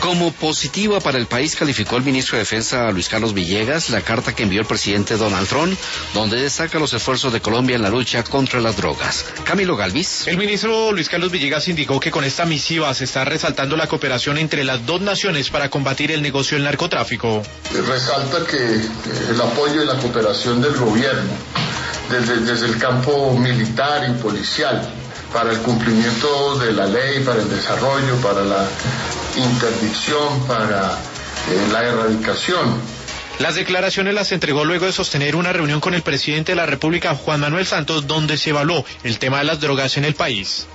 Como positiva para el país calificó el ministro de Defensa Luis Carlos Villegas la carta que envió el presidente Donald Trump, donde destaca los esfuerzos de Colombia en la lucha contra las drogas. Camilo Galvis. El ministro Luis Carlos Villegas indicó que con esta misiva se está resaltando la cooperación entre las dos naciones para combatir el negocio del narcotráfico. Resalta que el apoyo y la cooperación del gobierno desde el campo militar y policial para el cumplimiento de la ley, para el desarrollo, para la interdicción, para la erradicación. Las declaraciones las entregó luego de sostener una reunión con el presidente de la República, Juan Manuel Santos, donde se evaluó el tema de las drogas en el país.